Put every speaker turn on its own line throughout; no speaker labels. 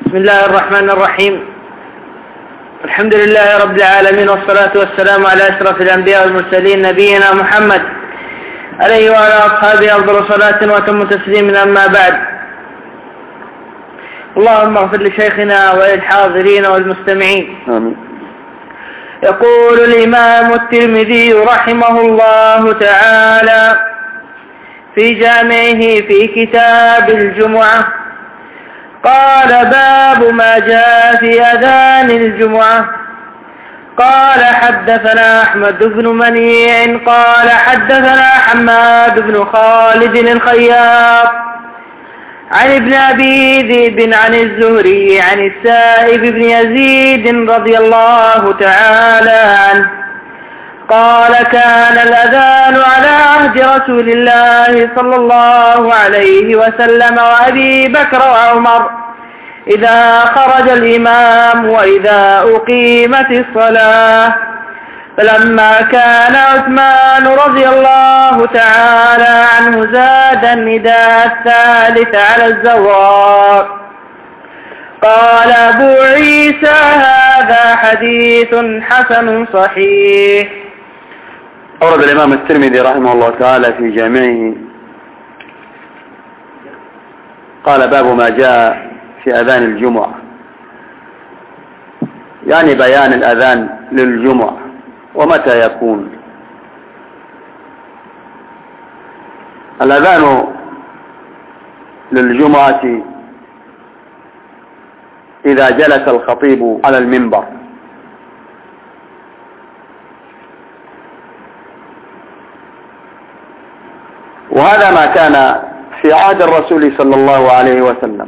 بسم الله الرحمن الرحيم. الحمد لله رب العالمين، والصلاة والسلام على أشرف الأنبياء والمرسلين نبينا محمد عليه وعلى أصحابه أفضل صلاة وأتم تسليم. أما بعد، اللهم اغفر لشيخنا وللحاضرين والمستمعين.
آمين.
يقول الإمام الترمذي رحمه الله تعالى في جامعه في كتاب الجمعة: قال: باب ما جاء في أذان الجمعة. قال: حدثنا أحمد بن منيع قال: حدثنا حماد بن خالد الخياط عن ابن أبي ذئب عن الزهري عن السائب بن يزيد رضي الله تعالى عنه قال: كان الأذان على عهد رسول الله صلى الله عليه وسلم وأبي بكر وعمر إذا خرج الإمام وإذا أقيمت الصلاة. فلما كان عثمان رضي الله تعالى عنه زاد النداء الثالث على الزوراء. قال أبو عيسى: هذا حديث حسن صحيح.
أورد الإمام الترمذي رحمه الله تعالى في جامعه قال: باب ما جاء في أذان الجمعة، يعني بيان الأذان للجمعة ومتى يكون. الأذان للجمعة إذا جلس الخطيب على المنبر، وهذا ما كان في عهد الرسول صلى الله عليه وسلم،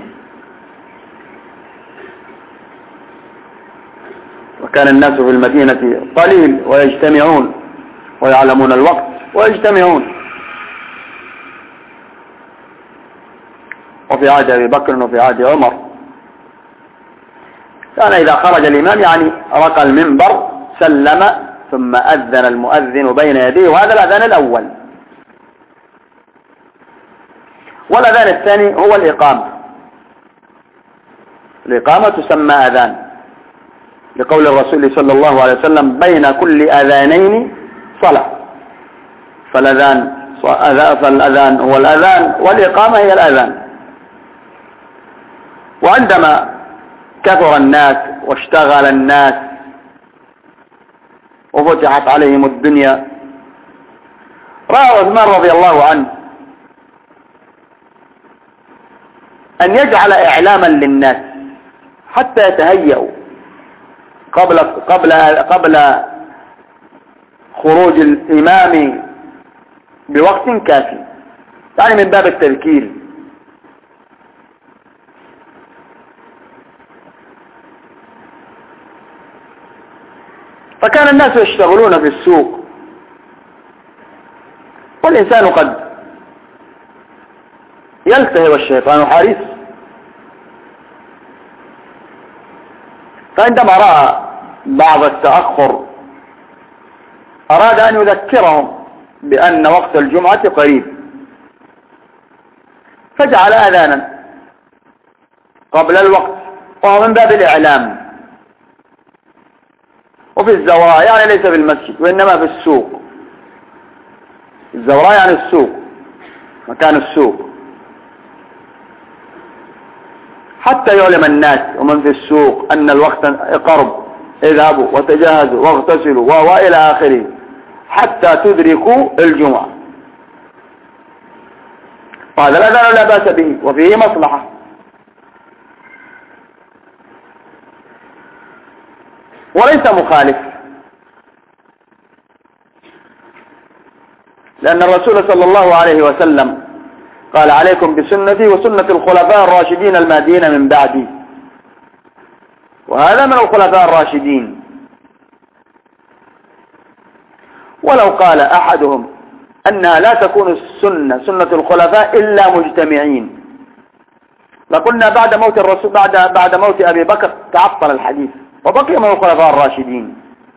وكان الناس في المدينة قليل ويجتمعون ويعلمون الوقت ويجتمعون. وفي عهد أبي بكر وفي عهد عمر كان إذا خرج الإمام يعني رقى المنبر سلم ثم أذن المؤذن بين يديه، وهذا الأذان الأول. والأذان الثاني هو الإقامة. الإقامة تسمى أذان لقول الرسول صلى الله عليه وسلم: بين كل أذانين صلاة. فالأذان هو الأذان والإقامة هي الأذان. وعندما كثر الناس واشتغل الناس وفتحت عليهم الدنيا، رأى عثمان رضي الله عنه أن يجعل إعلاما للناس حتى يتهيأوا قبل خروج الإمام بوقت كافي، يعني من باب التذكير. فكان الناس يشتغلون في السوق، والإنسان قد يلتهي والشيطان حريص. فعندما رأى بعض التأخر أراد أن يذكرهم بأن وقت الجمعة قريب، فجعل أذانا قبل الوقت، وهو من باب الإعلام. وفي الزوراء، يعني ليس في المسجد وإنما في السوق. الزوراء يعني السوق، مكان السوق، حتى يعلم الناس ومن في السوق أن الوقت قرب، اذهبوا وتجهزوا واغتسلوا وإلى آخره حتى تدركوا الجمعة. وهذا الأذان لا بأس به وفيه مصلحة. وليس مخالف، لأن الرسول صلى الله عليه وسلم قال: عليكم بسنتي وسنة الخلفاء الراشدين المهديين من بعدي. وهذا من الخلفاء الراشدين. ولو قال أحدهم أنها لا تكون سنة الخلفاء إلا مجتمعين لقلنا بعد موت الرسول بعد موت أبي بكر تعطل الحديث وبقي من الخلفاء الراشدين.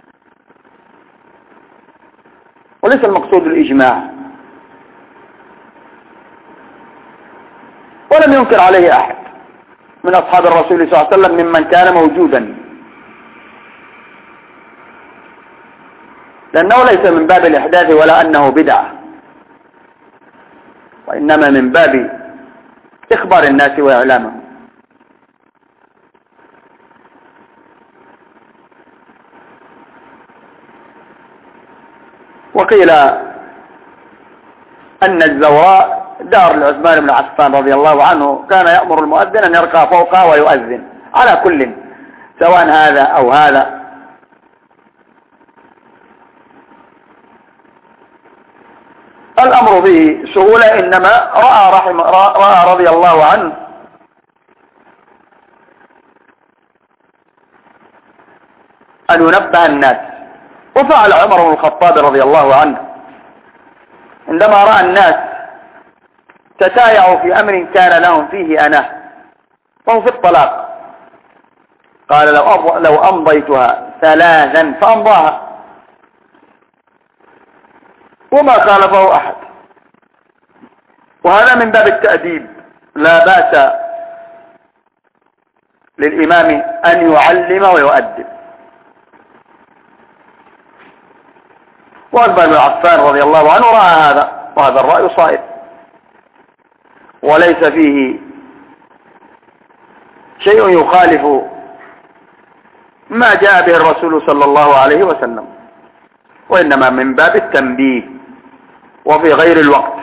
وليس المقصود الإجماع، ولم ينكر عليه أحد. من أصحاب الرسول صلى الله عليه وسلم ممن كان موجودا، لأنه ليس من باب الإحداث ولا أنه بدعة، وإنما من باب إخبار الناس وإعلامهم. وقيل أن الزوراء دار لعثمان بن عفان رضي الله عنه، كان يأمر المؤذن أن يرقى فوقها ويؤذن على كل، سواء هذا أو هذا. الأمر به سهولة، إنما رأى رضي الله عنه أن ينبه الناس، وفعل عمر بن الخطاب رضي الله عنه عندما رأى الناس تتايعوا في أمر كان لهم فيه أناه، وهو في الطلاق، قال لو أمضيتها 3 فأمضاها، وما خالفه أحد. وهذا من باب التأديب، لا بأس للإمام أن يعلم ويؤدب. وعثمان بن عفان رضي الله عنه رأى هذا، وهذا الرأي صائب وليس فيه شيء يخالف ما جاء به الرسول صلى الله عليه وسلم، وإنما من باب التنبيه وفي غير الوقت.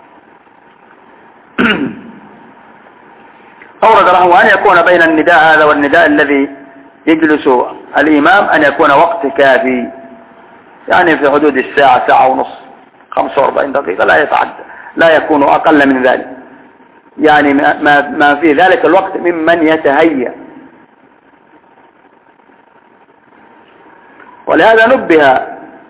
أورد رحمه أن يكون بين النداء هذا والنداء الذي يجلس الإمام أن يكون وقت كافي، يعني في حدود الساعة، ساعة ونص، 45 دقيقة، لا يتعدى، لا يكون أقل من ذلك، يعني ما في ذلك الوقت ممن يتهيأ. ولهذا نبه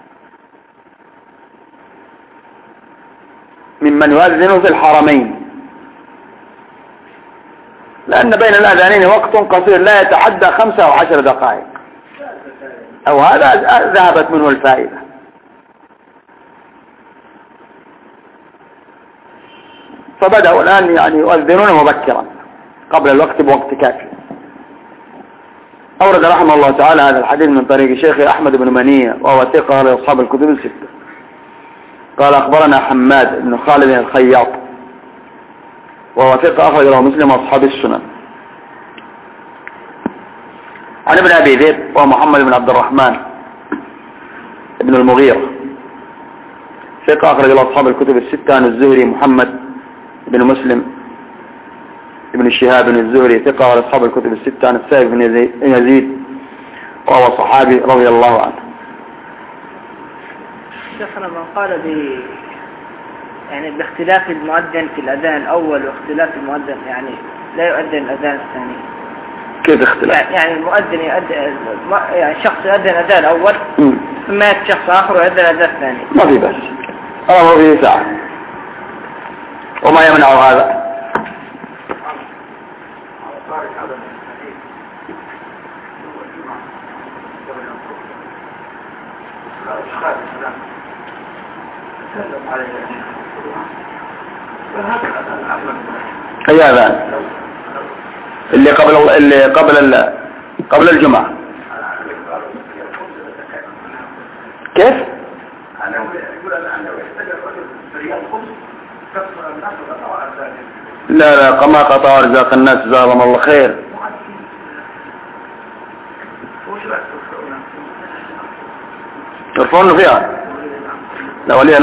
ممن يؤذن في الحرمين، لأن بين الأذانين وقت قصير لا يتعدى 5 أو 10 دقائق، أو هذا ذهبت منه الفائدة. فبدأوا الآن يعني يؤذنون مبكرا قبل الوقت بوقت كافي. أورد رحمه الله تعالى هذا الحديث من طريق شيخ أحمد بن منية، وهو ثقة لأصحاب الكتب الستة. قال أخبرنا حماد بن خالد الخياط، وهو ثقة أخرج له مسلم وأصحاب السنن. عن ابن أبي ذئب ومحمد بن عبد الرحمن بن المغيرة، ثقة أخرج له أصحاب الكتب الستة. عن الزهري محمد بن مسلم ابن شهاب بن الزهري، ثقة على أصحاب الكتب الستة. عن السائب بن يزيد وهو صحابي رضي الله عنه.
شيخنا من قال يعني باختلاف المؤذن في الأذان الأول واختلاف المؤذن، يعني لا يؤذن الأذان الثاني.
كيف اختلاف؟
يعني المؤذن يؤذن، يعني شخص يؤذن الأذان الأول ثم يأتي شخص آخر ويؤذن الأذان الثاني.
ما في بس، ما في ساعة. وما يمنع هذا؟ أي أذان؟ اللي قبل الجمعة. كيف؟ لا ما قطع رزاق الناس، جزاهم الله خير. يرفعون فيها. لا، ولي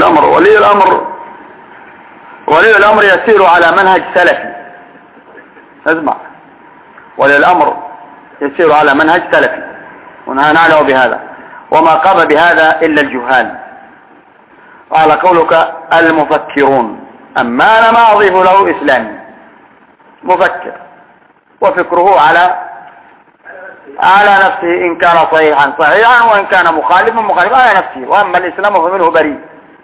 الأمر يسير على منهج سلفي. اسمع، ولي الأمر يسير على منهج سلفي، ونعلم بهذا، وما قام بهذا إلا الجهال. قال قولك المفكرون، أما أنا ما أضيف له إسلامي، مفكر وفكره على نفسه، إن كان صحيحا وإن كان مخالفا على نفسه، وأما الإسلام فمنه بريء.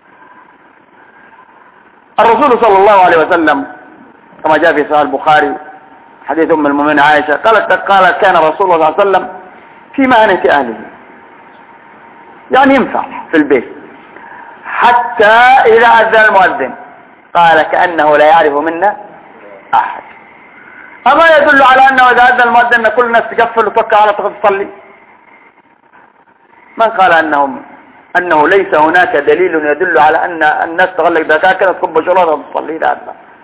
الرسول صلى الله عليه وسلم كما جاء في صحيح البخاري حديث أم المؤمنين عائشة قالت كان رسول الله صلى الله عليه وسلم في مهنة أهله، يعني ينفع في البيت، حتى إذا أذن المؤذن قال كأنه لا يعرف منا أحد. أما يدل على أنه إذا أذن المؤذن كل الناس تقفل وتوكل على تصلي؟ من قال أنه ليس هناك دليل يدل على أن الناس تغلق دكاكا تصب شرارة وتصلي؟ لا.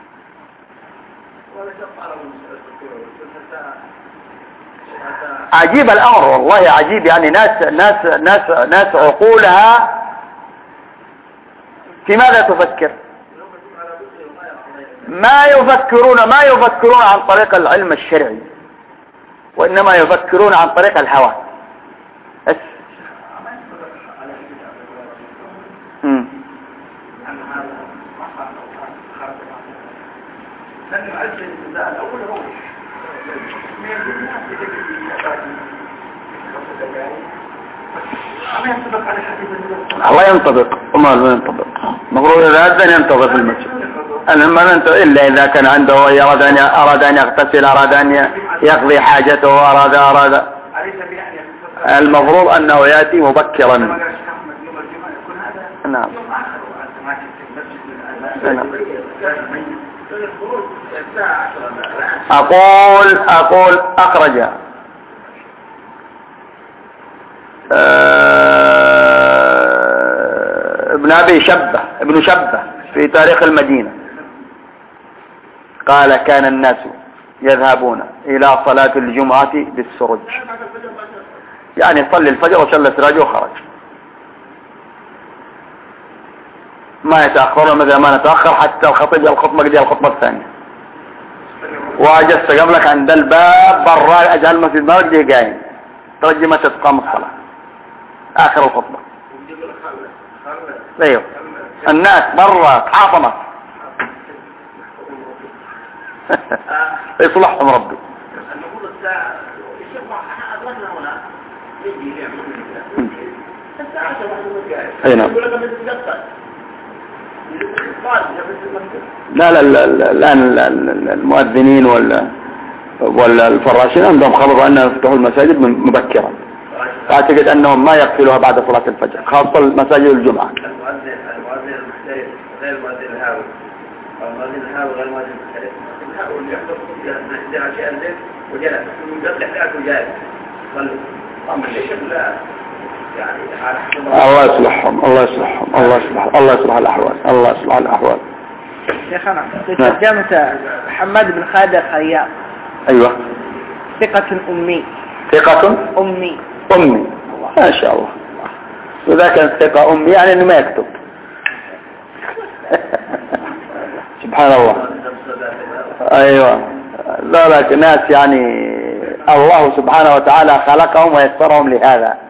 عجيب الأمر والله عجيب، يعني ناس عقولها في ماذا تفكر؟ ما يفكرون عن طريق العلم الشرعي، وإنما يفكرون عن طريق الهوى. الله ينطبق وما لا ينطبق، مفروض إذا أذن ينتظر في المسجد، ما ننتظر إلا إذا كان عنده أراد أن يغتسل، أراد أن يقضي حاجته، أراد المفروض أنه يأتي مبكرا. نعم. أقول أخرج ابن شبة في تاريخ المدينة قال كان الناس يذهبون إلى صلاة الجمعة بالسرج، يعني صلي الفجر وصلى السراج وخرج، ما يتأخرون مثل ما نتأخر حتى الخطيب الخطبة قد الخطبة الثانية، واجلس قبلك عند الباب برا أجعل المسجد ما وجه قايم ترجي متى تقام الصلاة آخر الخطبة. ايوه الناس برا تحاطمت يصلحهم ربي. اي نعم. لا الآن المؤذنين ولا الفراشين عندهم خبر أنهم يفتحوا المساجد مبكرا، أعتقد أنهم ما يقفلوها بعد صلاة الفجر، خاصة مساجد الجمعة.
المؤذن المحترف غير المؤذن الهاوي، أو المؤذن الهاوي غير المؤذن المحترف. الهاوي اللي يحضر في عشاء الليل وجلس من قبل حياته جالس صلي. طبعا ليش لا يعني
الله يصلحهم الله يصلح الأحوال.
شيخنا في ترجمة حماد بن خالد الخياط.
أيوة.
ثقة أمي.
ما شاء الله. وإذا كانت ثقة أمي يعني إنه ما يكتب. سبحان الله. أيوة. ذلك ناس يعني الله سبحانه وتعالى خلقهم ويسرهم لهذا.